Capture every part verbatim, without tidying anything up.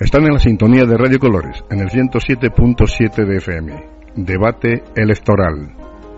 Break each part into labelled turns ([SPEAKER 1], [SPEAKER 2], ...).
[SPEAKER 1] Están en la sintonía de Radio Colores, en el ciento siete punto siete de F M. Debate electoral.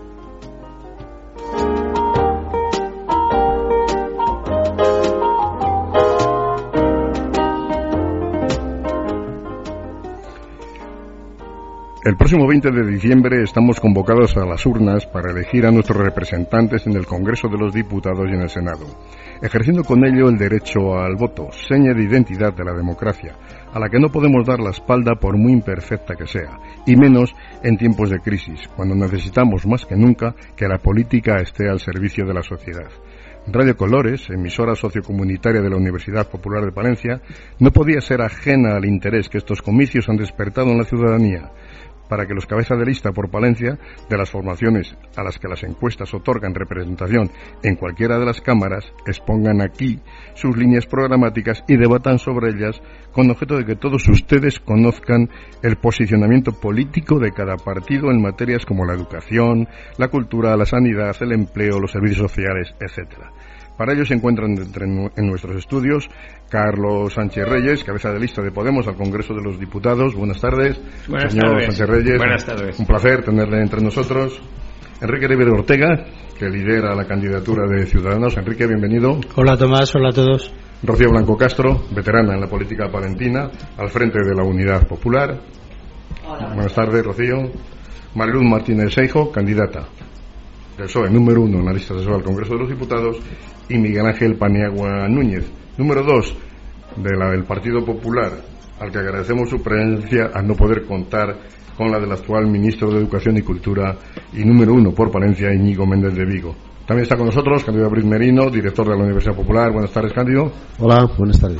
[SPEAKER 1] El próximo veinte de diciembre estamos convocados a las urnas para elegir a nuestros representantes en el Congreso de los Diputados y en el Senado, ejerciendo con ello el derecho al voto, seña de identidad de la democracia, a la que no podemos dar la espalda por muy imperfecta que sea, y menos en tiempos de crisis, cuando necesitamos más que nunca que la política esté al servicio de la sociedad. Radio Colores, emisora sociocomunitaria de la Universidad Popular de Palencia, no podía ser ajena al interés que estos comicios han despertado en la ciudadanía, para que los cabezas de lista por Palencia de las formaciones a las que las encuestas otorgan representación en cualquiera de las cámaras expongan aquí sus líneas programáticas y debatan sobre ellas con objeto de que todos ustedes conozcan el posicionamiento político de cada partido en materias como la educación, la cultura, la sanidad, el empleo, los servicios sociales, etcétera. Para ello se encuentran entre, en nuestros estudios Carlos Sánchez Reyes, cabeza de lista de Podemos al Congreso de los Diputados. Buenas tardes.
[SPEAKER 2] Buenas
[SPEAKER 1] Señor
[SPEAKER 2] tardes.
[SPEAKER 1] Sánchez Reyes.
[SPEAKER 2] Buenas tardes.
[SPEAKER 1] Un placer tenerle entre nosotros. Enrique Rivero Ortega, que lidera la candidatura de Ciudadanos. Enrique, bienvenido.
[SPEAKER 3] Hola Tomás, hola a todos.
[SPEAKER 1] Rocío Blanco Castro, veterana en la política palentina, al frente de la Unidad Popular.
[SPEAKER 4] Hola.
[SPEAKER 1] Buenas tardes, Rocío. Mariluz Martínez Seijo, candidata del P S O E número uno en la lista de P S O E al Congreso de los Diputados, y Miguel Ángel Paniagua Núñez, número dos de la del Partido Popular, al que agradecemos su presencia al no poder contar con la del actual ministro de Educación y Cultura y número uno por Palencia, Íñigo Méndez de Vigo. También está con nosotros Cándido Abril Merino, director de la Universidad Popular. Buenas tardes, Cándido.
[SPEAKER 5] Hola, buenas tardes.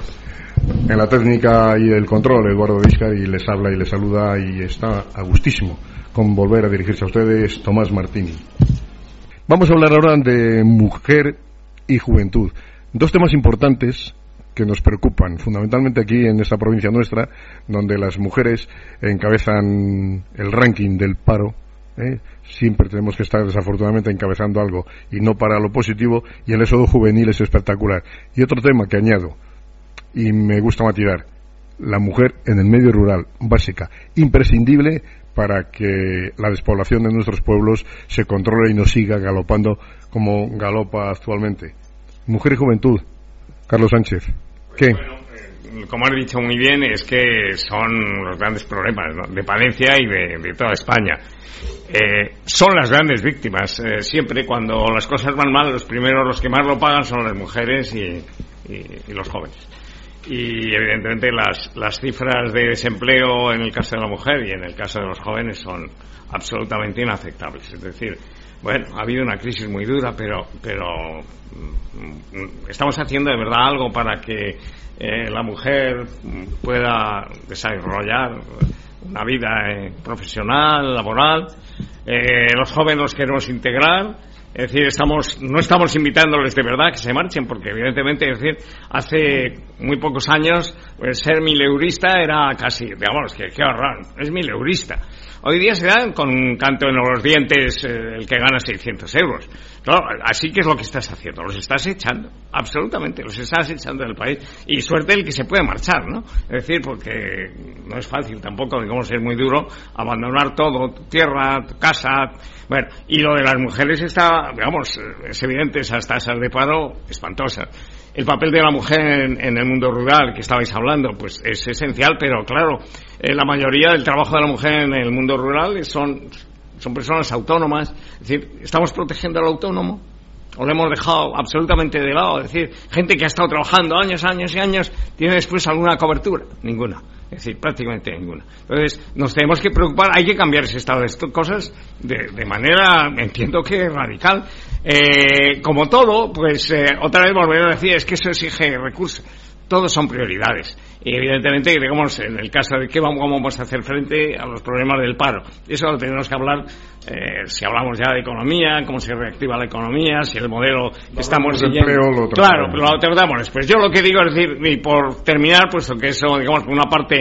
[SPEAKER 1] En la técnica y el control, Eduardo Vizcar, y les habla y les saluda y está a gustísimo con volver a dirigirse a ustedes, Tomás Martini. Vamos a hablar ahora de mujer y juventud, dos temas importantes que nos preocupan, fundamentalmente aquí en esta provincia nuestra, donde las mujeres encabezan el ranking del paro. ¿eh? Siempre tenemos que estar desafortunadamente encabezando algo y no para lo positivo, y el éxodo juvenil es espectacular. Y otro tema que añado, y me gusta matizar, la mujer en el medio rural, básica, imprescindible para que la despoblación de nuestros pueblos se controle y no siga galopando como galopa actualmente. Mujer y juventud, Carlos Sánchez, ¿qué?
[SPEAKER 2] Bueno, eh, como has dicho muy bien, es que son los grandes problemas, ¿no?, de Palencia y de, de toda España. Eh, son las grandes víctimas. Eh, siempre cuando las cosas van mal, los primeros, los que más lo pagan son las mujeres y, y, y los jóvenes. Y evidentemente las, las cifras de desempleo en el caso de la mujer y en el caso de los jóvenes son absolutamente inaceptables. Es decir, bueno, ha habido una crisis muy dura, pero pero estamos haciendo de verdad algo para que eh, la mujer pueda desarrollar una vida eh, profesional, laboral. Eh, los jóvenes los queremos integrar. Es decir, estamos, no estamos invitándoles de verdad que se marchen, porque evidentemente, es decir, hace muy pocos años, pues, ser mileurista era casi, digamos, que qué horror, es mileurista. Hoy día se dan con un canto en los dientes eh, el que gana seiscientos euros. Claro, así que es lo que estás haciendo, los estás echando, absolutamente, los estás echando del país. Y suerte el que se puede marchar, ¿no? Es decir, porque no es fácil tampoco, digamos, es muy duro abandonar todo, tu tierra, tu casa. Bueno, y lo de las mujeres está, digamos, es evidente, esas tasas de paro espantosas. El papel de la mujer en, en el mundo rural que estabais hablando, pues es esencial, pero claro, eh, la mayoría del trabajo de la mujer en el mundo rural son, son personas autónomas. Es decir, ¿estamos protegiendo al autónomo? ¿O lo hemos dejado absolutamente de lado? Es decir, gente que ha estado trabajando años, años y años, ¿tiene después alguna cobertura? Ninguna. Es decir, prácticamente ninguna. Entonces, nos tenemos que preocupar, hay que cambiar ese estado de estas cosas de, de manera, entiendo que radical. Eh, como todo, pues eh, otra vez volver a decir, es que eso exige recursos. Todos son prioridades. Y evidentemente, digamos, en el caso de qué vamos, cómo vamos a hacer frente a los problemas del paro. Eso lo tenemos que hablar, eh, si hablamos ya de economía, cómo se reactiva la economía, si el modelo que estamos siguiendo.
[SPEAKER 1] Lo
[SPEAKER 2] claro, pero lo tratamos después. Yo lo que digo es decir, y por terminar, puesto que eso, digamos, por una parte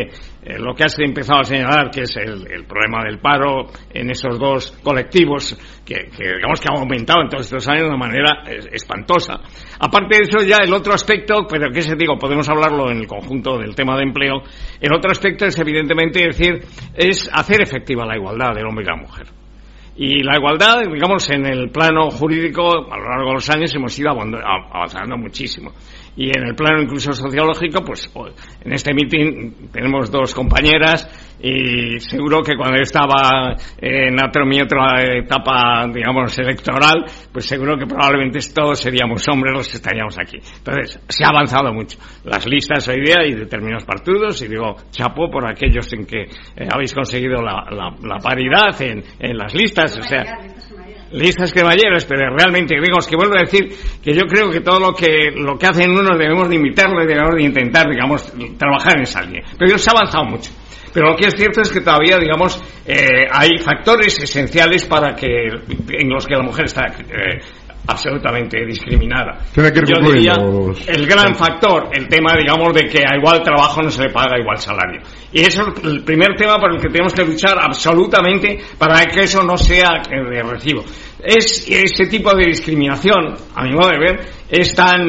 [SPEAKER 2] eh, lo que has empezado a señalar, que es el, el problema del paro en esos dos colectivos, que, que digamos que ha aumentado en todos estos años de una manera eh, espantosa. Aparte de eso, ya el otro aspecto, pero que se digo, podemos hablarlo en el conjunto del tema de empleo, el otro aspecto es evidentemente decir, es hacer efectiva la igualdad del hombre y la mujer. Y la igualdad, digamos, en el plano jurídico, a lo largo de los años hemos ido avanzando muchísimo. Y en el plano incluso sociológico, pues en este meeting tenemos dos compañeras y seguro que cuando yo estaba en otra, mi otra etapa, digamos, electoral, pues seguro que probablemente todos seríamos hombres los que estaríamos aquí. Entonces, se ha avanzado mucho. Las listas hoy día y determinados partidos, y digo, chapo por aquellos en que eh, habéis conseguido la, la, la paridad en, en las listas, o sea... listas cremalleras, pero realmente digamos que vuelvo a decir que yo creo que todo lo que lo que hacen unos debemos de imitarlo y debemos de intentar, digamos, trabajar en esa línea. Pero se ha avanzado mucho. Pero lo que es cierto es que todavía, digamos, eh, hay factores esenciales para que en los que la mujer está eh, absolutamente discriminada.
[SPEAKER 1] Yo
[SPEAKER 2] diría el gran factor, el tema, digamos, de que a igual trabajo no se le paga igual salario. Y eso es el primer tema por el que tenemos que luchar absolutamente para que eso no sea de recibo. Es ese tipo de discriminación, a mi modo de ver, es tan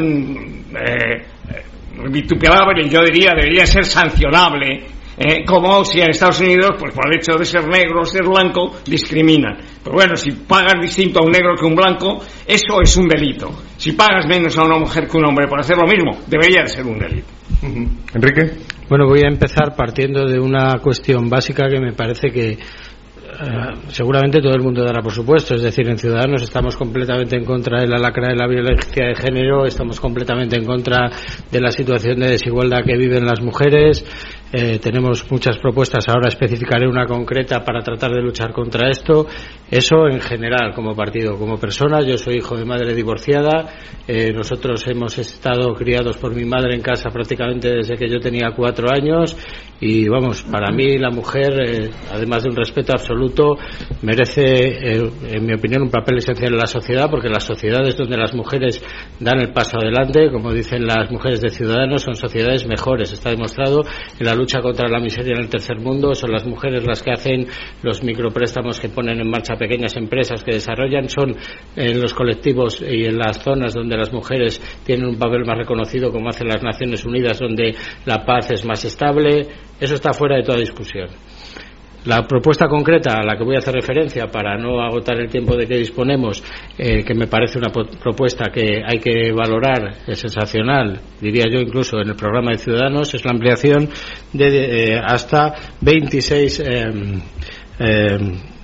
[SPEAKER 2] eh, vituperable, yo diría, debería ser sancionable. Eh, como si en Estados Unidos, pues por el hecho de ser negro o ser blanco, discriminan. Pero bueno, si pagas distinto a un negro que a un blanco, eso es un delito. Si pagas menos a una mujer que a un hombre por hacer lo mismo, debería de ser un delito.
[SPEAKER 1] Uh-huh. Enrique.
[SPEAKER 3] Bueno, voy a empezar partiendo de una cuestión básica que me parece que Uh, seguramente todo el mundo dará por supuesto, es decir, en Ciudadanos estamos completamente en contra de la lacra de la violencia de género, estamos completamente en contra de la situación de desigualdad que viven las mujeres. Eh, tenemos muchas propuestas, ahora especificaré una concreta para tratar de luchar contra esto. Eso en general, como partido, como persona. Yo soy hijo de madre divorciada. Eh, nosotros hemos estado criados por mi madre en casa prácticamente desde que yo tenía cuatro años. Y vamos, para mí la mujer, eh, además de un respeto absoluto, merece, eh, en mi opinión, un papel esencial en la sociedad, porque las sociedades donde las mujeres dan el paso adelante, como dicen las mujeres de Ciudadanos, son sociedades mejores. Está demostrado en la lucha contra la miseria en el tercer mundo, son las mujeres las que hacen los micropréstamos que ponen en marcha pequeñas empresas que desarrollan, son en los colectivos y en las zonas donde las mujeres tienen un papel más reconocido, como hacen las Naciones Unidas, donde la paz es más estable. Eso está fuera de toda discusión. La propuesta concreta a la que voy a hacer referencia, para no agotar el tiempo de que disponemos, eh, que me parece una propuesta que hay que valorar, es sensacional, diría yo incluso en el programa de Ciudadanos, es la ampliación de eh, hasta veintiséis eh, eh,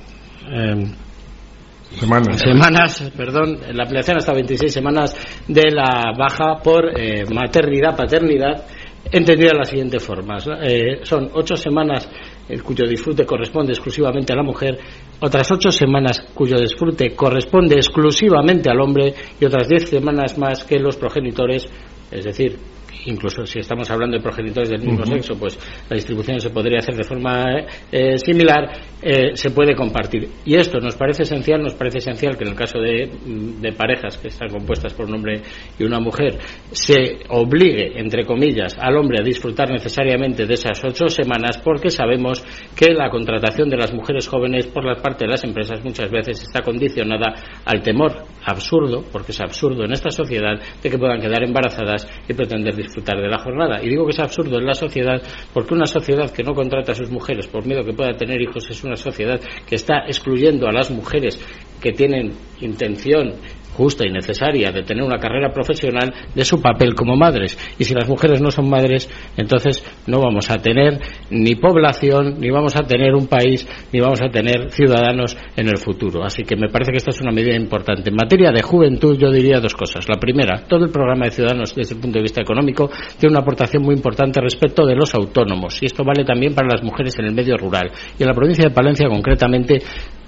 [SPEAKER 3] eh,
[SPEAKER 1] Semanas.
[SPEAKER 3] Semanas, perdón, la ampliación hasta veintiséis semanas de la baja por eh, maternidad, paternidad, entendida de la siguiente forma. Eh, son ocho semanas el cuyo disfrute corresponde exclusivamente a la mujer, otras ocho semanas cuyo disfrute corresponde exclusivamente al hombre y otras diez semanas más que los progenitores, es decir, incluso si estamos hablando de progenitores del mismo uh-huh. sexo, pues la distribución se podría hacer de forma eh, similar, eh, se puede compartir. Y esto nos parece esencial, nos parece esencial que en el caso de, de parejas que están compuestas por un hombre y una mujer, se obligue, entre comillas, al hombre a disfrutar necesariamente de esas ocho semanas, porque sabemos que la contratación de las mujeres jóvenes por la parte de las empresas muchas veces está condicionada al temor absurdo, porque es absurdo en esta sociedad, de que puedan quedar embarazadas y pretender disfrutar de la jornada. Y digo que es absurdo en la sociedad porque una sociedad que no contrata a sus mujeres por miedo que pueda tener hijos es una sociedad que está excluyendo a las mujeres que tienen intención justa y necesaria de tener una carrera profesional de su papel como madres. Y si las mujeres no son madres, entonces no vamos a tener ni población, ni vamos a tener un país, ni vamos a tener ciudadanos en el futuro. Así que me parece que esta es una medida importante. En materia de juventud yo diría dos cosas. La primera, todo el programa de Ciudadanos desde el punto de vista económico tiene una aportación muy importante respecto de los autónomos, y esto vale también para las mujeres en el medio rural. Y en la provincia de Palencia concretamente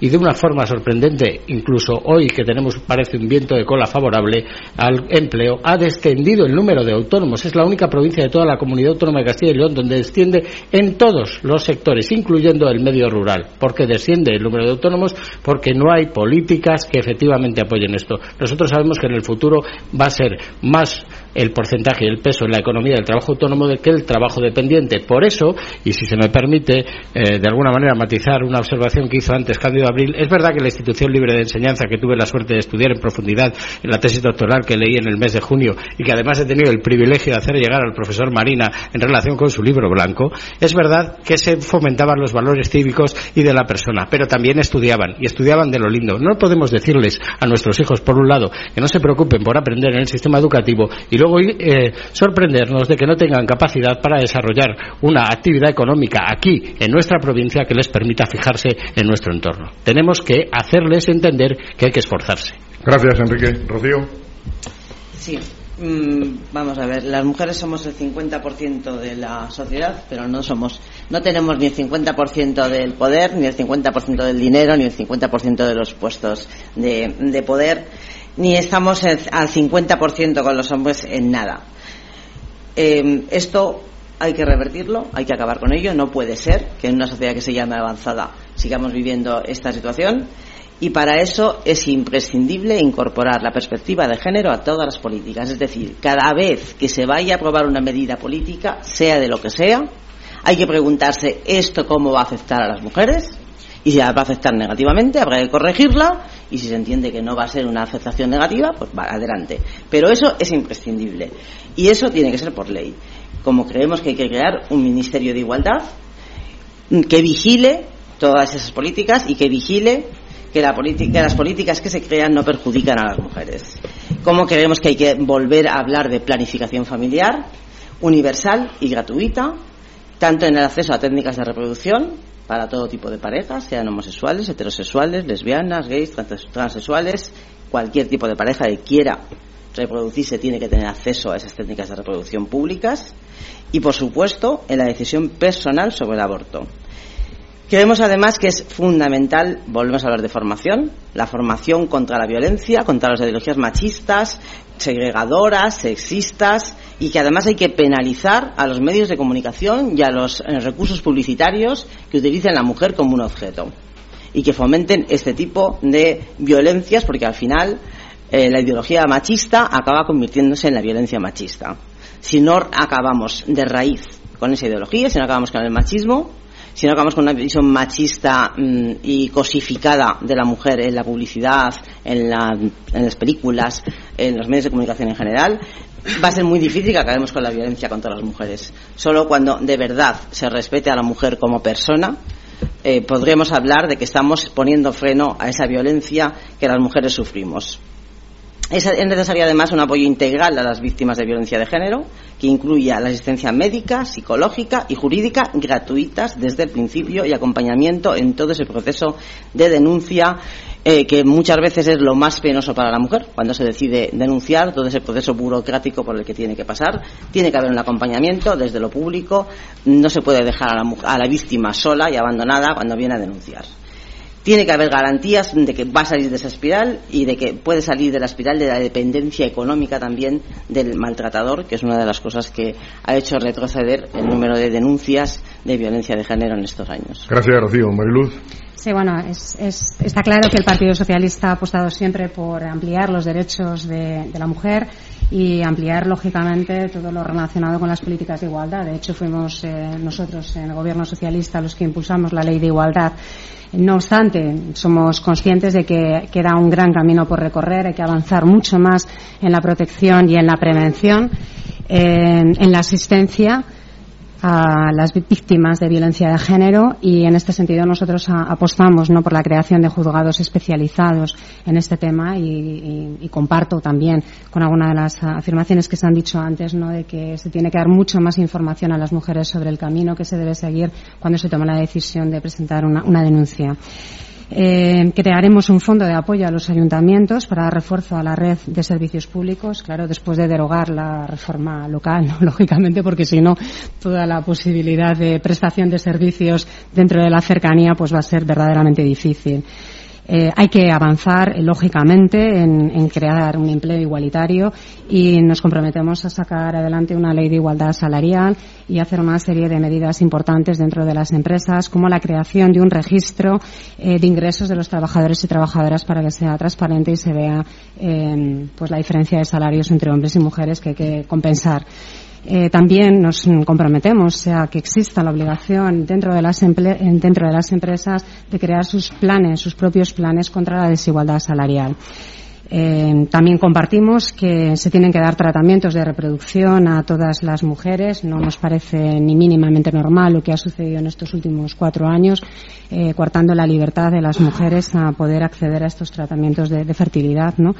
[SPEAKER 3] y de una forma sorprendente, incluso hoy que tenemos, parece, un viento de cola favorable al empleo, ha descendido el número de autónomos. Es la única provincia de toda la comunidad autónoma de Castilla y León donde desciende en todos los sectores, incluyendo el medio rural. ¿Por qué desciende el número de autónomos? Porque no hay políticas que efectivamente apoyen esto. Nosotros sabemos que en el futuro va a ser más el porcentaje y el peso en la economía del trabajo autónomo que el trabajo dependiente. Por eso, y si se me permite eh, de alguna manera matizar una observación que hizo antes Cándido Abril, es verdad que la Institución Libre de Enseñanza, que tuve la suerte de estudiar en profundidad en la tesis doctoral que leí en el mes de junio y que además he tenido el privilegio de hacer llegar al profesor Marina en relación con su libro blanco, es verdad que se fomentaban los valores cívicos y de la persona, pero también estudiaban, y estudiaban de lo lindo. No podemos decirles a nuestros hijos, por un lado, que no se preocupen por aprender en el sistema educativo y luego eh, sorprendernos de que no tengan capacidad para desarrollar una actividad económica aquí, en nuestra provincia, que les permita fijarse en nuestro entorno. Tenemos que hacerles entender que hay que esforzarse.
[SPEAKER 1] Gracias, Enrique. Rocío.
[SPEAKER 4] Sí. Vamos a ver, las mujeres somos el cincuenta por ciento de la sociedad, pero no somos, no tenemos ni el cincuenta por ciento del poder, ni el cincuenta por ciento del dinero, ni el cincuenta por ciento de los puestos de, de poder, ni estamos el, al cincuenta por ciento con los hombres en nada. Eh, esto hay que revertirlo, hay que acabar con ello. No puede ser que en una sociedad que se llame avanzada sigamos viviendo esta situación. Y para eso es imprescindible incorporar la perspectiva de género a todas las políticas. Es decir, cada vez que se vaya a aprobar una medida política, sea de lo que sea, hay que preguntarse esto cómo va a afectar a las mujeres, y si va a afectar negativamente habrá que corregirla, y si se entiende que no va a ser una afectación negativa, pues va adelante. Pero eso es imprescindible, y eso tiene que ser por ley. Como creemos que hay que crear un Ministerio de Igualdad que vigile todas esas políticas y que vigile que, la política, que las políticas que se crean no perjudican a las mujeres. Como creemos que hay que volver a hablar de planificación familiar universal y gratuita, tanto en el acceso a técnicas de reproducción para todo tipo de parejas, sean homosexuales, heterosexuales, lesbianas, gays, transexuales, cualquier tipo de pareja que quiera reproducirse tiene que tener acceso a esas técnicas de reproducción públicas, y por supuesto en la decisión personal sobre el aborto. Creemos además que es fundamental, volvemos a hablar de formación, la formación contra la violencia, contra las ideologías machistas, segregadoras, sexistas, y que además hay que penalizar a los medios de comunicación y a los eh, recursos publicitarios que utilicen a la mujer como un objeto y que fomenten este tipo de violencias, porque al final eh, la ideología machista acaba convirtiéndose en la violencia machista. Si no acabamos de raíz con esa ideología, si no acabamos con el machismo, si no acabamos con una visión machista mmm, y cosificada de la mujer en la publicidad, en, la, en las películas, en los medios de comunicación en general, va a ser muy difícil que acabemos con la violencia contra las mujeres. Solo cuando de verdad se respete a la mujer como persona, eh, podremos hablar de que estamos poniendo freno a esa violencia que las mujeres sufrimos. Es necesario además un apoyo integral a las víctimas de violencia de género, que incluya la asistencia médica, psicológica y jurídica gratuitas desde el principio y acompañamiento en todo ese proceso de denuncia, eh, que muchas veces es lo más penoso para la mujer cuando se decide denunciar, todo ese proceso burocrático por el que tiene que pasar. Tiene que haber un acompañamiento desde lo público, no se puede dejar a la, a la víctima sola y abandonada cuando viene a denunciar. Tiene que haber garantías de que va a salir de esa espiral y de que puede salir de la espiral de la dependencia económica también del maltratador, que es una de las cosas que ha hecho retroceder el número de denuncias de violencia de género en estos años.
[SPEAKER 1] Gracias, Rocío. Mariluz.
[SPEAKER 5] Sí, bueno, es, es, está claro que el Partido Socialista ha apostado siempre por ampliar los derechos de, de la mujer y ampliar, lógicamente, todo lo relacionado con las políticas de igualdad. De hecho, fuimos eh, nosotros en el Gobierno socialista los que impulsamos la Ley de Igualdad. No obstante, somos conscientes de que queda un gran camino por recorrer, hay que avanzar mucho más en la protección y en la prevención, en, en la asistencia a las víctimas de violencia de género, y en este sentido nosotros a, apostamos no por la creación de juzgados especializados en este tema, y, y, y comparto también con alguna de las afirmaciones que se han dicho antes, no, de que se tiene que dar mucho más información a las mujeres sobre el camino que se debe seguir cuando se toma la decisión de presentar una, una denuncia. Eh, crearemos un fondo de apoyo a los ayuntamientos para dar refuerzo a la red de servicios públicos, claro, después de derogar la reforma local, ¿no? Lógicamente, porque si no, toda la posibilidad de prestación de servicios dentro de la cercanía pues va a ser verdaderamente difícil. Eh, hay que avanzar, eh, lógicamente, en, en crear un empleo igualitario y nos comprometemos a sacar adelante una ley de igualdad salarial y hacer una serie de medidas importantes dentro de las empresas, como la creación de un registro eh, de ingresos de los trabajadores y trabajadoras para que sea transparente y se vea eh, pues la diferencia de salarios entre hombres y mujeres que hay que compensar. Eh, también nos comprometemos a que exista la obligación dentro de las emple- dentro de las empresas de crear sus planes, sus propios planes contra la desigualdad salarial. Eh, también compartimos que se tienen que dar tratamientos de reproducción a todas las mujeres. No nos parece ni mínimamente normal lo que ha sucedido en estos últimos cuatro años, eh, coartando la libertad de las mujeres a poder acceder a estos tratamientos de, de fertilidad, ¿no?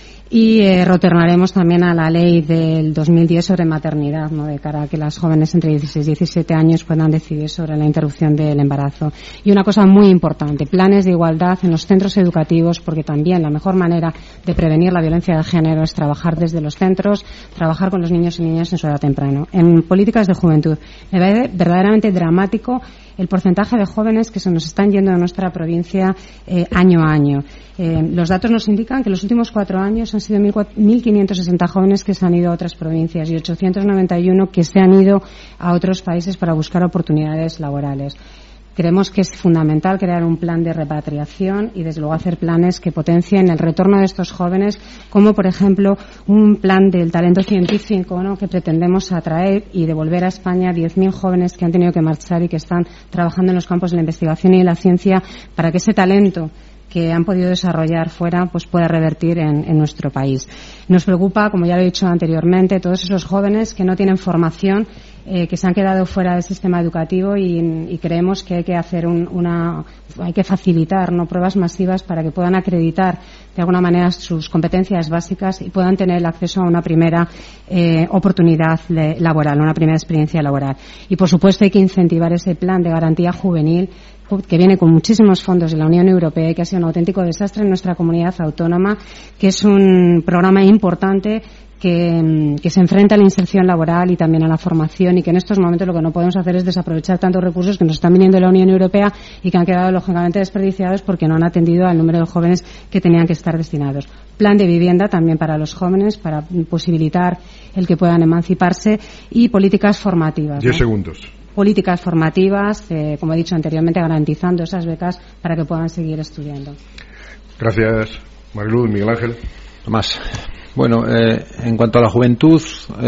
[SPEAKER 5] Y eh, retornaremos también a la ley del dos mil diez sobre maternidad, ¿no? De cara a que las jóvenes entre dieciséis y diecisiete años puedan decidir sobre la interrupción del embarazo. Y una cosa muy importante, planes de igualdad en los centros educativos, porque también la mejor manera de prevenir la violencia de género es trabajar desde los centros, trabajar con los niños y niñas en su edad temprana. En políticas de juventud, me parece verdaderamente dramático el porcentaje de jóvenes que se nos están yendo de nuestra provincia eh, año a año. Eh, los datos nos indican que en los últimos cuatro años han sido mil quinientos sesenta jóvenes que se han ido a otras provincias y ochocientos noventa y uno que se han ido a otros países para buscar oportunidades laborales. Creemos que es fundamental crear un plan de repatriación y, desde luego, hacer planes que potencien el retorno de estos jóvenes, como, por ejemplo, un plan del talento científico, ¿no?, que pretendemos atraer y devolver a España diez mil jóvenes que han tenido que marchar y que están trabajando en los campos de la investigación y de la ciencia para que ese talento que han podido desarrollar fuera pues pueda revertir en, en nuestro país. Nos preocupa, como ya lo he dicho anteriormente, todos esos jóvenes que no tienen formación, eh, que se han quedado fuera del sistema educativo y, y creemos que hay que hacer un, una, hay que facilitar, ¿no?, pruebas masivas para que puedan acreditar de alguna manera sus competencias básicas y puedan tener el acceso a una primera eh, oportunidad le, laboral, una primera experiencia laboral. Y, por supuesto, hay que incentivar ese plan de garantía juvenil que viene con muchísimos fondos de la Unión Europea y que ha sido un auténtico desastre en nuestra comunidad autónoma, que es un programa importante que, que se enfrenta a la inserción laboral y también a la formación, y que en estos momentos lo que no podemos hacer es desaprovechar tantos recursos que nos están viniendo de la Unión Europea y que han quedado lógicamente desperdiciados porque no han atendido al número de jóvenes que tenían que estar destinados. Plan de vivienda también para los jóvenes, para posibilitar el que puedan emanciparse, y políticas formativas.
[SPEAKER 1] Diez
[SPEAKER 5] ¿no? segundos. Políticas formativas, eh, como he dicho anteriormente, garantizando esas becas para que puedan seguir estudiando.
[SPEAKER 1] Gracias, Mariluz. Miguel Ángel.
[SPEAKER 6] Más. Bueno, eh, en cuanto a la juventud,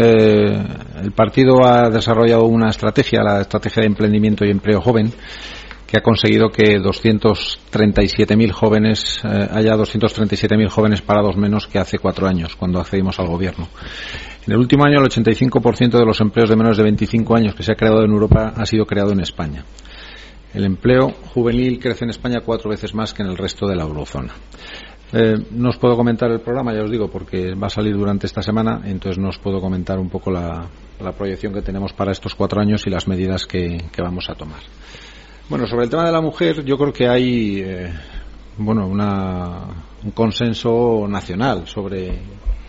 [SPEAKER 6] eh, el partido ha desarrollado una estrategia, la estrategia de emprendimiento y empleo joven, que ha conseguido que doscientos treinta y siete mil jóvenes, eh, haya doscientos treinta y siete mil jóvenes parados menos que hace cuatro años, cuando accedimos al gobierno. En el último año, el ochenta y cinco por ciento de los empleos de menores de veinticinco años que se ha creado en Europa ha sido creado en España. El empleo juvenil crece en España cuatro veces más que en el resto de la eurozona. Eh, no os puedo comentar el programa, ya os digo, porque va a salir durante esta semana, entonces no os puedo comentar un poco la, la proyección que tenemos para estos cuatro años y las medidas que, que vamos a tomar. Bueno, sobre el tema de la mujer, yo creo que hay eh, bueno, una, un consenso nacional sobre... Eh,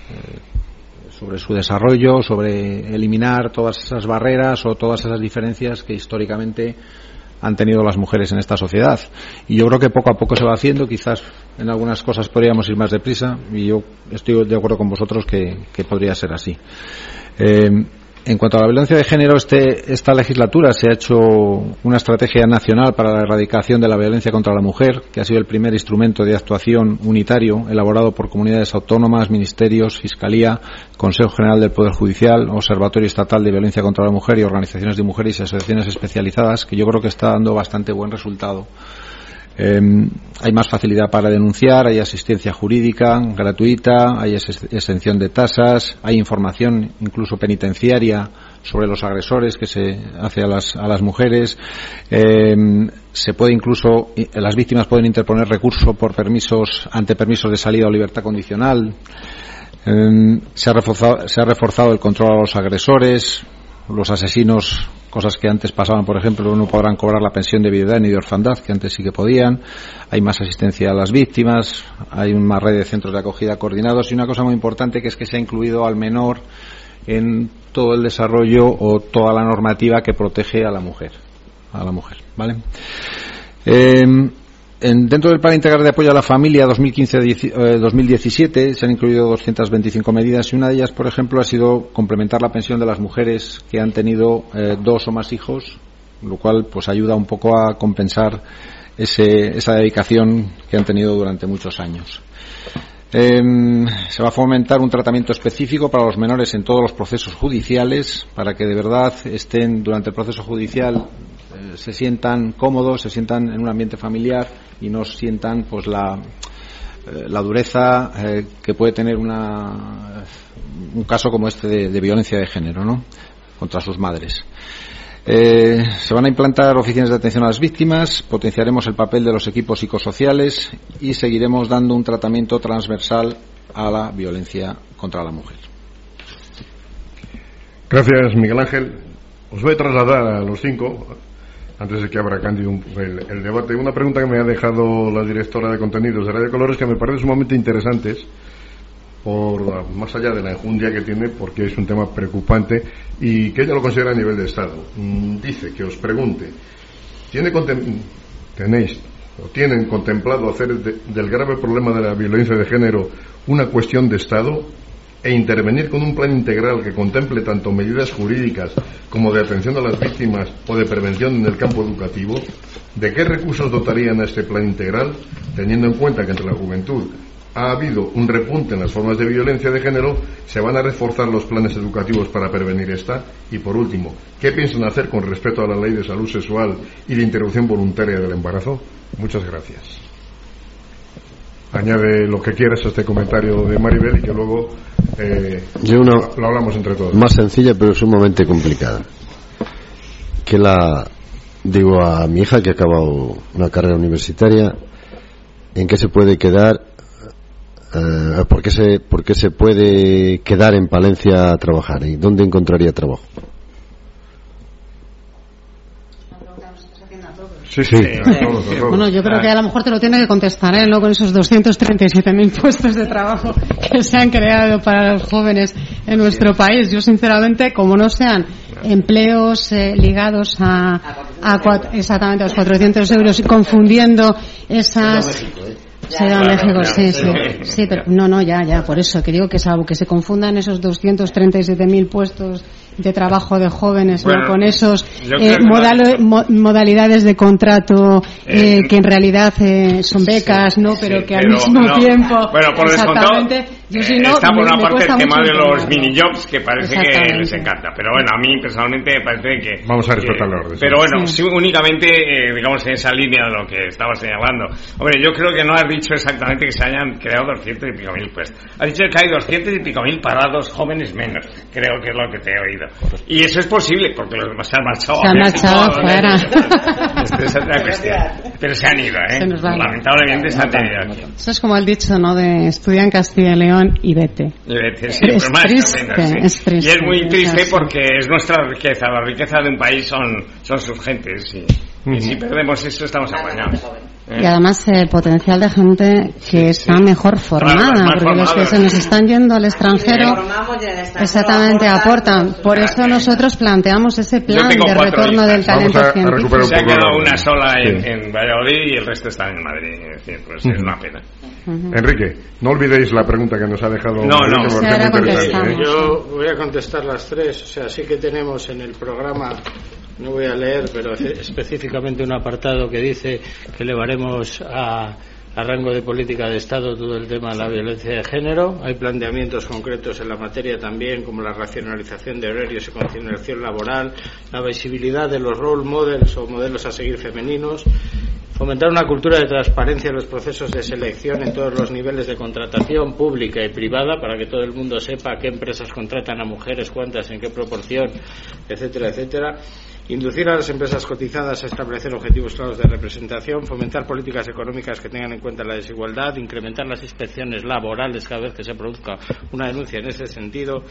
[SPEAKER 6] sobre su desarrollo, sobre eliminar todas esas barreras o todas esas diferencias que históricamente han tenido las mujeres en esta sociedad. Y yo creo que poco a poco se va haciendo, quizás en algunas cosas podríamos ir más deprisa, y yo estoy de acuerdo con vosotros que, que podría ser así. Eh, En cuanto a la violencia de género, este, esta legislatura se ha hecho una estrategia nacional para la erradicación de la violencia contra la mujer, que ha sido el primer instrumento de actuación unitario elaborado por comunidades autónomas, ministerios, Fiscalía, Consejo General del Poder Judicial, Observatorio Estatal de Violencia contra la Mujer y organizaciones de mujeres y asociaciones especializadas, que yo creo que está dando bastante buen resultado. Eh, hay más facilidad para denunciar, hay asistencia jurídica gratuita, hay ex- exención de tasas, hay información incluso penitenciaria sobre los agresores que se hace a las, a las mujeres. Eh, se puede incluso, las víctimas pueden interponer recurso por permisos, ante permisos de salida o libertad condicional. Eh, se ha reforzado, se ha reforzado el control a los agresores. Los asesinos cosas que antes pasaban, por ejemplo, no podrán cobrar la pensión de viudedad ni de orfandad, que antes sí que podían. Hay más asistencia a las víctimas, hay una red de centros de acogida coordinados y una cosa muy importante, que es que se ha incluido al menor en todo el desarrollo o toda la normativa que protege a la mujer, a la mujer, ¿vale? Eh, En, dentro del Plan Integral de Apoyo a la Familia dos mil quince a dos mil diecisiete se han incluido doscientas veinticinco medidas y una de ellas, por ejemplo, ha sido complementar la pensión de las mujeres que han tenido eh, dos o más hijos, lo cual pues ayuda un poco a compensar ese, esa dedicación que han tenido durante muchos años. Eh, se va a fomentar un tratamiento específico para los menores en todos los procesos judiciales, para que de verdad estén durante el proceso judicial, eh, se sientan cómodos, se sientan en un ambiente familiar y no sientan pues la eh, la dureza eh, que puede tener una un caso como este de, de violencia de género, ¿no?, contra sus madres. Eh, se van a implantar oficinas de atención a las víctimas, potenciaremos el papel de los equipos psicosociales y seguiremos dando un tratamiento transversal a la violencia contra la mujer.
[SPEAKER 1] Gracias, Miguel Ángel. Os voy a trasladar a los cinco, antes de que abra Cándido el, el debate, una pregunta que me ha dejado la directora de contenidos de Radio Colores, que me parece sumamente interesantes, por más allá de la enjundia que tiene, porque es un tema preocupante y que ella lo considera a nivel de Estado. Dice que os pregunte, ¿tiene contem- tenéis o tienen contemplado hacer de, del grave problema de la violencia de género una cuestión de Estado e intervenir con un plan integral que contemple tanto medidas jurídicas como de atención a las víctimas o de prevención en el campo educativo? ¿De qué recursos dotarían a este plan integral, teniendo en cuenta que entre la juventud ha habido un repunte en las formas de violencia de género? ¿Se van a reforzar los planes educativos para prevenir esta? Y por último, ¿qué piensan hacer con respecto a la ley de salud sexual y de interrupción voluntaria del embarazo? Muchas gracias. Añade lo que quieras a este comentario de Maribel y que luego eh,
[SPEAKER 7] Yo una
[SPEAKER 1] lo hablamos entre todos.
[SPEAKER 7] Más sencilla pero sumamente complicada. Que la digo a mi hija que ha acabado una carrera universitaria, ¿en qué se puede quedar? Uh, ¿por qué se, por qué se puede quedar en Palencia a trabajar? ¿Y dónde encontraría trabajo?
[SPEAKER 1] Sí, sí.
[SPEAKER 7] Sí.
[SPEAKER 1] A todos, a todos.
[SPEAKER 5] Bueno, yo creo que a lo mejor te lo tiene que contestar, ¿eh? No con esos doscientos treinta y siete mil puestos de trabajo que se han creado para los jóvenes en nuestro país. Yo, sinceramente, como no sean empleos eh, ligados a, a cuat- exactamente a los cuatrocientos euros y confundiendo esas... Se da México, sí, sí, sí, pero no, no, ya, ya, por eso que digo que salvo que se confundan esos doscientos treinta y siete mil puestos de trabajo de jóvenes, bueno, ¿no?, con esos eh, modalo, mo, modalidades de contrato eh, eh, que en realidad eh, son becas, ¿no? Pero sí, que al pero mismo no, tiempo,
[SPEAKER 2] bueno, por
[SPEAKER 5] exactamente, yo si no,
[SPEAKER 2] está por una
[SPEAKER 5] me,
[SPEAKER 2] parte
[SPEAKER 5] me
[SPEAKER 2] el tema de los
[SPEAKER 5] entender.
[SPEAKER 2] mini jobs que parece que les encanta, pero bueno, a mí personalmente me parece que
[SPEAKER 1] vamos a respetar la orden.
[SPEAKER 2] Pero bueno,
[SPEAKER 5] sí.
[SPEAKER 2] sí, únicamente eh, digamos en esa línea de lo que estaba señalando. Hombre, yo creo que no has dicho exactamente que se hayan creado doscientos y pico mil puestos. Has dicho que hay doscientos y pico mil parados jóvenes menos. Creo que es lo que te he oído. Y eso es posible porque los demás se han marchado.
[SPEAKER 5] Se han marchado fuera.
[SPEAKER 2] Esta es otra cuestión. Pero se han ido, ¿eh? Lamentablemente se han tenido aquí.
[SPEAKER 5] Eso es como el dicho, ¿no? De estudia en Castilla y León y vete.
[SPEAKER 2] Y vete, sí,
[SPEAKER 5] es,
[SPEAKER 2] más
[SPEAKER 5] triste,
[SPEAKER 2] menos, sí.
[SPEAKER 5] es triste.
[SPEAKER 2] Y es muy triste
[SPEAKER 5] sí.
[SPEAKER 2] porque es nuestra riqueza. La riqueza de un país son, son sus gentes. Y, uh-huh. y si perdemos eso, estamos apañados. ¿Eh?
[SPEAKER 5] Y además el potencial de gente que sí, está sí. mejor formada, claro, porque formado, los que se nos están yendo al extranjero exactamente aportan. Por eso nosotros planteamos ese plan de retorno del talento
[SPEAKER 2] a,
[SPEAKER 5] científico.
[SPEAKER 2] A se ha quedado una sola en, sí. en Valladolid y el resto está en Madrid. Es decir, pues uh-huh. es una pena.
[SPEAKER 1] Uh-huh. Enrique, no olvidéis la pregunta que nos ha dejado.
[SPEAKER 2] No, no.
[SPEAKER 5] Sí, ¿eh?
[SPEAKER 3] Yo voy a contestar las tres. O sea, sí que tenemos en el programa, no voy a leer, pero específicamente un apartado que dice que elevaremos a, a rango de política de Estado todo el tema de la violencia de género. Hay planteamientos concretos en la materia también, como la racionalización de horarios y conciliación laboral, la visibilidad de los role models o modelos a seguir femeninos, fomentar una cultura de transparencia en los procesos de selección en todos los niveles de contratación pública y privada para que todo el mundo sepa qué empresas contratan a mujeres, cuántas, en qué proporción, etcétera, etcétera. Inducir a las empresas cotizadas a establecer objetivos claros de representación, fomentar políticas económicas que tengan en cuenta la desigualdad, incrementar las inspecciones laborales cada vez que se produzca una denuncia en ese sentido,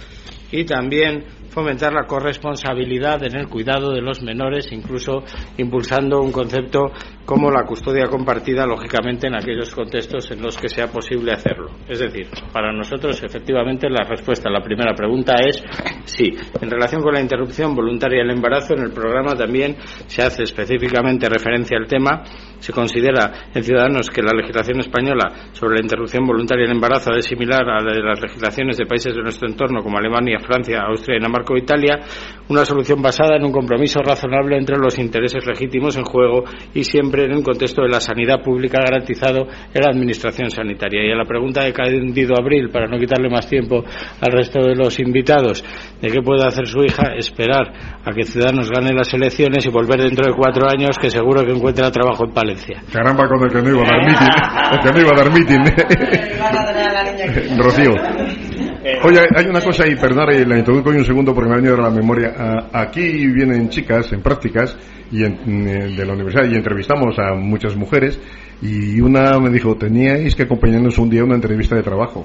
[SPEAKER 3] y también fomentar la corresponsabilidad en el cuidado de los menores, incluso impulsando un concepto como la custodia compartida, lógicamente en aquellos contextos en los que sea posible hacerlo. Es decir, para nosotros efectivamente la respuesta a la primera pregunta es sí. En relación con la interrupción voluntaria del embarazo, en el programa también se hace específicamente referencia al tema. Se considera en Ciudadanos que la legislación española sobre la interrupción voluntaria del embarazo es similar a la de las legislaciones de países de nuestro entorno como Alemania, Francia, Austria, Dinamarca o Italia, una solución basada en un compromiso razonable entre los intereses legítimos en juego y siempre en un contexto de la sanidad pública garantizado en la administración sanitaria. Y a la pregunta de Cándido Abril, para no quitarle más tiempo al resto de los invitados, de qué puede hacer su hija, esperar a que Ciudadanos gane las elecciones y volver dentro de cuatro años, que seguro que encuentra trabajo en Palencia.
[SPEAKER 1] Caramba, con el que no iba a dar mitin, el que no iba a dar mitin. Rocío. Oye, hay una cosa ahí, perdón, y la introduzco un segundo porque me ha venido a la memoria. Aquí vienen chicas en prácticas y en, de la universidad y entrevistamos a muchas mujeres y una me dijo, teníais que acompañarnos un día a una entrevista de trabajo.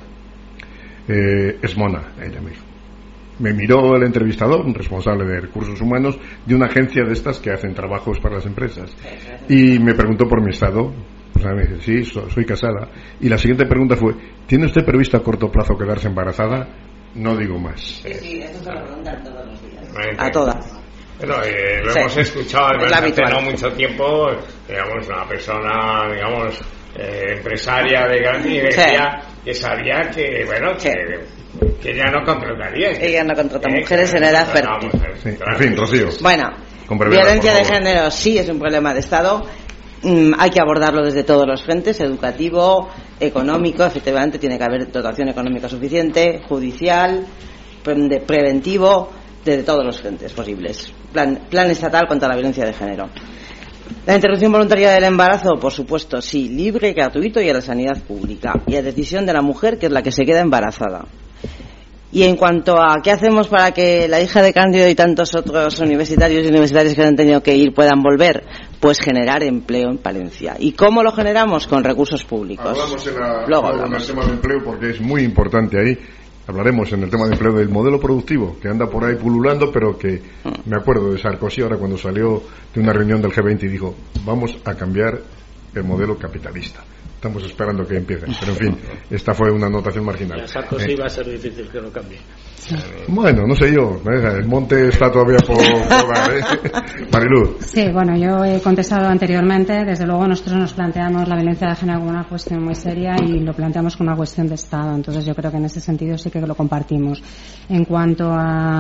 [SPEAKER 1] Eh, es mona, ella me dijo. Me miró el entrevistador, un responsable de recursos humanos de una agencia de estas que hacen trabajos para las empresas, y me preguntó por mi estado. O sea, me dije, sí, so, soy casada. Y la siguiente pregunta fue, ¿tiene usted previsto a corto plazo quedarse embarazada? No digo más.
[SPEAKER 4] Sí, sí, eso se lo preguntan todos los días. A todas.
[SPEAKER 2] Bueno, eh, lo sí. hemos escuchado hace no mucho tiempo, digamos, una persona, digamos, eh, empresaria de gran nivel, sí. que sabía que, bueno, sí. que, que ella no contrataría.
[SPEAKER 4] Ella no contrata eh, mujeres en edad fértil.
[SPEAKER 1] Sí. En fin, Rocío.
[SPEAKER 4] Bueno, violencia de género sí es un problema de Estado. Mm, hay que abordarlo desde todos los frentes, educativo, económico, efectivamente tiene que haber dotación económica suficiente, judicial, pre- preventivo, desde todos los frentes posibles. Plan, plan estatal contra la violencia de género. La interrupción voluntaria del embarazo, por supuesto, sí, libre, gratuito y a la sanidad pública. Y a decisión de la mujer, que es la que se queda embarazada. Y en cuanto a qué hacemos para que la hija de Cándido y tantos otros universitarios y universitarias que han tenido que ir puedan volver, pues generar empleo en Palencia. ¿Y cómo lo generamos? Con recursos públicos.
[SPEAKER 1] Hablamos en, la, Luego hablamos. en el tema de empleo porque es muy importante ahí. Hablaremos en el tema de empleo del modelo productivo que anda por ahí pululando, pero que mm. me acuerdo de Sarkozy ahora cuando salió de una reunión del G veinte y dijo, vamos a cambiar el modelo capitalista. Estamos esperando que empiecen, pero en fin, esta fue una anotación marginal.
[SPEAKER 3] A Sarkozy eh. va a ser difícil que lo cambie.
[SPEAKER 1] Bueno, no sé yo, el monte está todavía por, por dar, ¿eh? Mariluz.
[SPEAKER 5] Sí, bueno, yo he contestado anteriormente, desde luego nosotros nos planteamos la violencia de género como una cuestión muy seria y lo planteamos como una cuestión de Estado, entonces yo creo que en ese sentido sí que lo compartimos. En cuanto a,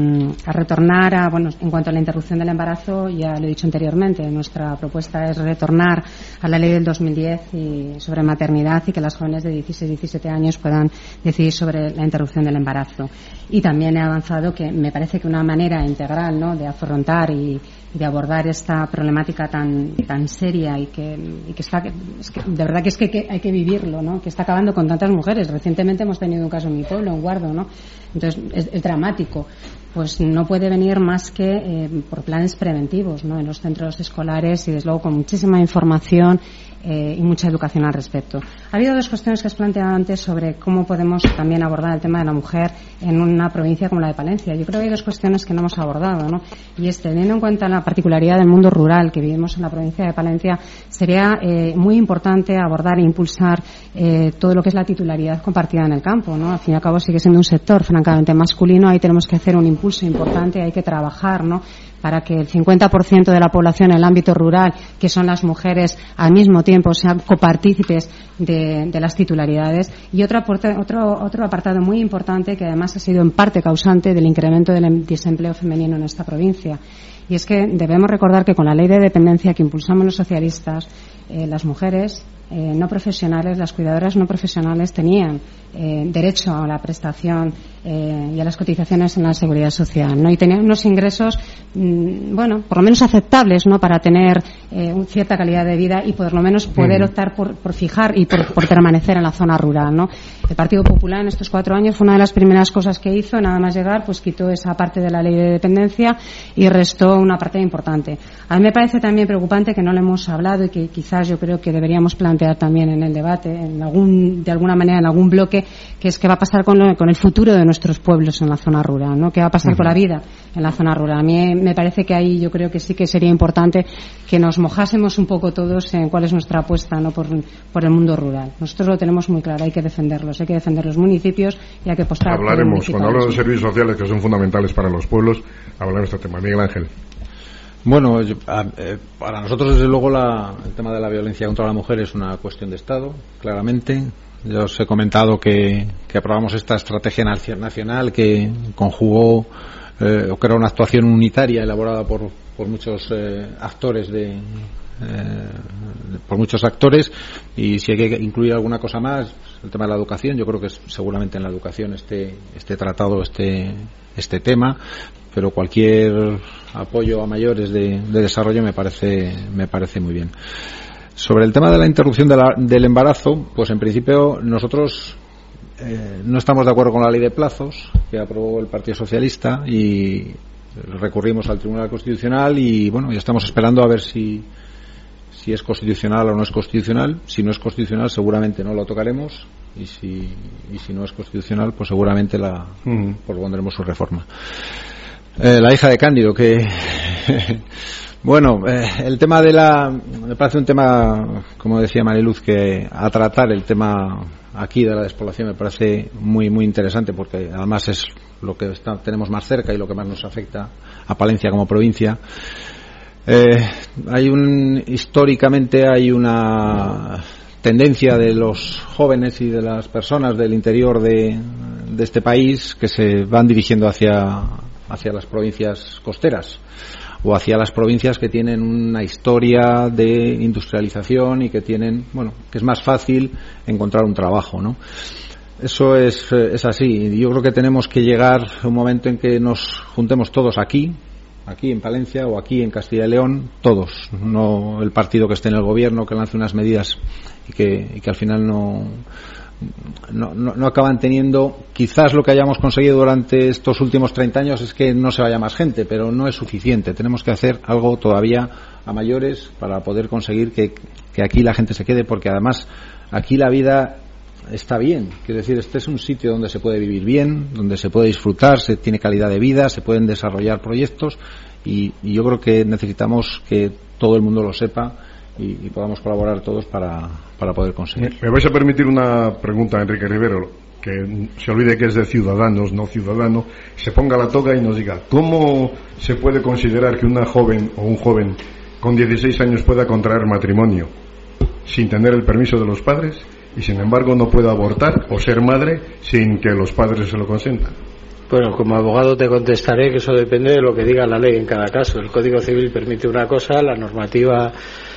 [SPEAKER 5] a retornar a, bueno, en cuanto a la interrupción del embarazo, ya lo he dicho anteriormente, nuestra propuesta es retornar a la ley del dos mil diez y sobre maternidad y que las jóvenes de dieciséis a diecisiete años puedan decidir sobre la interrupción del embarazo. Y también he avanzado que me parece que una manera integral, ¿no?, de afrontar y, y de abordar esta problemática tan tan seria y que, y que está es que, de verdad que es que, que hay que vivirlo, ¿no?, que está acabando con tantas mujeres. Recientemente hemos tenido un caso en mi pueblo, en Guardo, ¿no? Entonces es, es dramático. Pues no puede venir más que eh, por planes preventivos, ¿no?, en los centros escolares y desde luego con muchísima información eh, y mucha educación al respecto. Ha habido dos cuestiones que has planteado antes sobre cómo podemos también abordar el tema de la mujer en una provincia como la de Palencia. Yo creo que hay dos cuestiones que no hemos abordado, ¿no? Y es, teniendo en cuenta la particularidad del mundo rural que vivimos en la provincia de Palencia, sería eh, muy importante abordar e impulsar eh, todo lo que es la titularidad compartida en el campo, ¿no? Al fin y al cabo sigue siendo un sector francamente masculino, ahí tenemos que hacer un impulso importante, hay que trabajar, ¿no?, para que el cincuenta por ciento de la población en el ámbito rural, que son las mujeres, al mismo tiempo sean copartícipes de, de las titularidades. Y otro, otro, otro apartado muy importante, que además ha sido en parte causante del incremento del desempleo femenino en esta provincia. Y es que debemos recordar que con la ley de dependencia que impulsamos los socialistas, eh, las mujeres eh, no profesionales, las cuidadoras no profesionales tenían eh, derecho a la prestación eh, y a las cotizaciones en la seguridad social, ¿no? Y tenían unos ingresos, mmm, bueno, por lo menos aceptables, ¿no?, para tener eh, cierta calidad de vida y por lo menos poder optar por, por fijar y por, por permanecer en la zona rural, ¿no? El Partido Popular en estos cuatro años fue una de las primeras cosas que hizo, nada más llegar, pues quitó esa parte de la ley de dependencia y restó una parte importante. A mí me parece también preocupante que no le hemos hablado y que quizás yo creo que deberíamos plantear también en el debate, en algún, de alguna manera, en algún bloque, que es qué va a pasar con, lo, con el futuro de nuestra nuestros pueblos en la zona rural, ¿no? ¿Qué va a pasar uh-huh. con la vida en la zona rural? A mí me parece que ahí yo creo que sí que sería importante que nos mojásemos un poco todos en cuál es nuestra apuesta, ¿no? por, por el mundo rural. Nosotros lo tenemos muy claro, hay que defenderlos, hay que defender los municipios y hay que apostar.
[SPEAKER 1] Hablaremos, cuando hablo de servicios sociales que son fundamentales para los pueblos, hablaremos de este tema. Miguel Ángel.
[SPEAKER 6] Bueno, yo, a, eh, para nosotros desde luego la, el tema de la violencia contra la mujer es una cuestión de Estado, claramente. Yo os he comentado que, que aprobamos esta estrategia nacional que conjugó eh, o que era una actuación unitaria elaborada por, por muchos eh, actores de eh, por muchos actores, y si hay que incluir alguna cosa más, el tema de la educación, yo creo que es, seguramente en la educación esté este tratado este este tema, pero cualquier apoyo a mayores de, de desarrollo me parece me parece muy bien. Sobre el tema de la interrupción de la, del embarazo, pues en principio nosotros eh, no estamos de acuerdo con la ley de plazos que aprobó el Partido Socialista y recurrimos al Tribunal Constitucional y bueno, ya estamos esperando a ver si si es constitucional o no es constitucional. Si no es constitucional seguramente no lo tocaremos y si y si no es constitucional pues seguramente la uh-huh. propondremos su reforma. Eh, la hija de Cándido, que bueno, eh, el tema de la me parece un tema, como decía Mariluz, que a tratar el tema aquí de la despoblación me parece muy muy interesante, porque además es lo que está, tenemos más cerca y lo que más nos afecta a Palencia como provincia. Eh, hay un históricamente hay una tendencia de los jóvenes y de las personas del interior de, de este país que se van dirigiendo hacia hacia las provincias costeras o hacia las provincias que tienen una historia de industrialización y que tienen, bueno, que es más fácil encontrar un trabajo, ¿no? Eso es, es así. Y yo creo que tenemos que llegar a un momento en que nos juntemos todos aquí, aquí en Palencia o aquí en Castilla y León, todos, no el partido que esté en el gobierno que lance unas medidas y que, y que al final no No, no, no acaban teniendo. Quizás lo que hayamos conseguido durante estos últimos treinta años es que no se vaya más gente, pero no es suficiente. Tenemos que hacer algo todavía a mayores para poder conseguir que, que aquí la gente se quede, porque además aquí la vida está bien. Quiero decir, este es un sitio donde se puede vivir bien, donde se puede disfrutar, se tiene calidad de vida, se pueden desarrollar proyectos y, y yo creo que necesitamos que todo el mundo lo sepa y, y podamos colaborar todos para, para poder conseguir.
[SPEAKER 1] Me vais a permitir una pregunta a Enrique Rivero, que se olvide que es de Ciudadanos, no ciudadano, se ponga la toga y nos diga ¿cómo se puede considerar que una joven o un joven con dieciséis años pueda contraer matrimonio sin tener el permiso de los padres y sin embargo no pueda abortar o ser madre sin que los padres se lo consientan?
[SPEAKER 3] Bueno, como abogado te contestaré que eso depende de lo que diga la ley en cada caso. El Código Civil permite una cosa, la normativa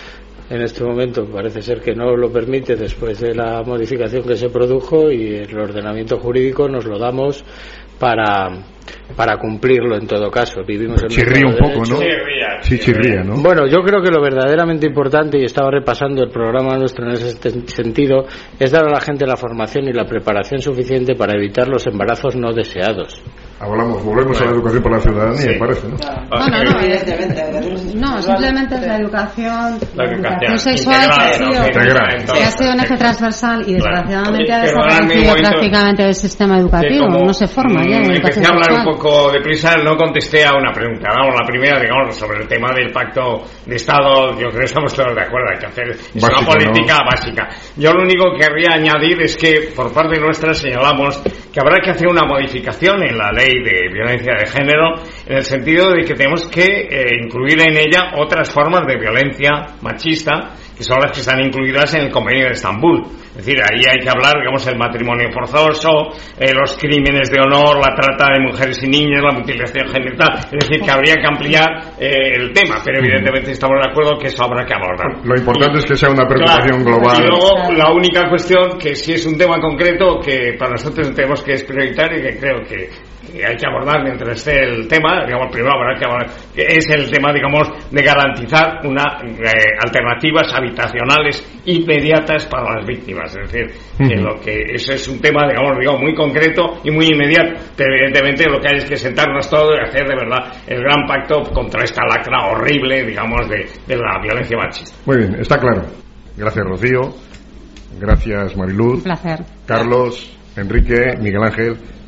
[SPEAKER 3] en este momento parece ser que no lo permite después de la modificación que se produjo, y el ordenamiento jurídico nos lo damos para para cumplirlo en todo caso. Vivimos en
[SPEAKER 1] chirría un poco, ¿no? Chirría, sí, chirría, ¿no?
[SPEAKER 3] Bueno, yo creo que lo verdaderamente importante, y estaba repasando el programa nuestro en ese sentido, es dar a la gente la formación y la preparación suficiente para evitar los embarazos no deseados.
[SPEAKER 1] Hablamos, volvemos bueno, a la educación por la ciudadanía, sí. Me parece, ¿no?
[SPEAKER 5] No, no, no, evidentemente. No, simplemente es la educación, la educación sexual que ha sido, que ha sido un eje transversal y desgraciadamente ha desaparecido prácticamente del sistema educativo, no se forma ya en educación sexual.
[SPEAKER 2] Un poco deprisa, no contesté a una pregunta. Vamos, la primera, digamos, sobre el tema del pacto de Estado. Yo creo que estamos todos de acuerdo, hay que hacer es Básico, una política ¿no? básica. Yo lo único que querría añadir es que por parte nuestra señalamos que habrá que hacer una modificación en la ley de violencia de género, en el sentido de que tenemos que eh, incluir en ella otras formas de violencia machista, que son las que están incluidas en el Convenio de Estambul. Es decir, ahí hay que hablar, digamos, el matrimonio forzoso, eh, los crímenes de honor, la trata de mujeres y niños, la mutilación genital. Es decir, que habría que ampliar eh, el tema, pero evidentemente estamos de acuerdo que eso habrá que abordar.
[SPEAKER 1] Lo importante y, es que sea una preocupación claro, global.
[SPEAKER 2] Y luego, la única cuestión, que si es un tema concreto, que para nosotros tenemos que es prioritario y que creo que que hay que abordar mientras esté el tema, digamos, primero habrá que abordar, que es el tema, digamos, de garantizar una eh, alternativas habitacionales inmediatas para las víctimas. Es decir, que uh-huh. lo que eso es un tema, digamos, digamos, muy concreto y muy inmediato, pero evidentemente lo que hay es que sentarnos todos y hacer de verdad el gran pacto contra esta lacra horrible, digamos, de, de la violencia machista.
[SPEAKER 1] Muy bien, está claro. Gracias, Rocío. Gracias, Mariluz.
[SPEAKER 5] Un placer.
[SPEAKER 1] Carlos, Enrique, Miguel Ángel.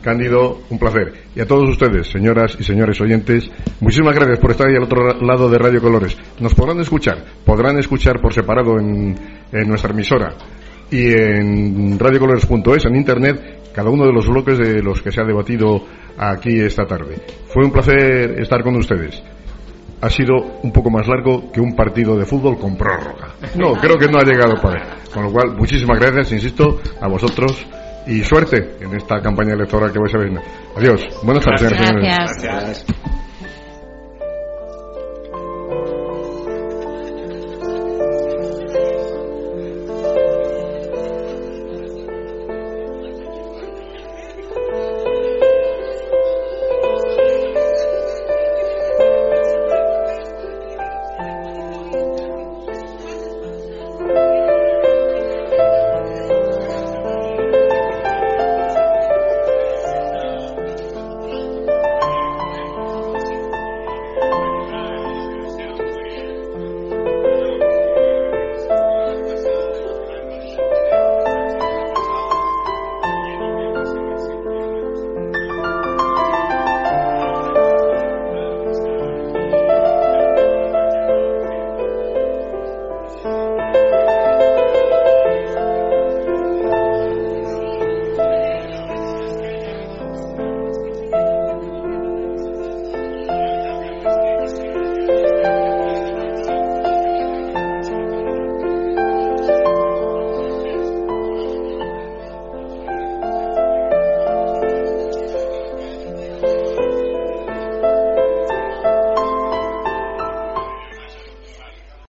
[SPEAKER 1] Cándido, un placer. Y a todos ustedes, señoras y señores oyentes, muchísimas gracias por estar ahí al otro lado de Radio Colores. Nos podrán escuchar, podrán escuchar por separado en, en nuestra emisora y en radiocolores punto es, en internet, cada uno de los bloques de los que se ha debatido aquí esta tarde. Fue un placer estar con ustedes. Ha sido un poco más largo que un partido de fútbol con prórroga. No, creo que no ha llegado para él. Con lo cual, muchísimas gracias, insisto, a vosotros y suerte en esta campaña electoral que vais a ver. Adiós. Buenas tardes, señores.
[SPEAKER 5] Gracias. Gracias.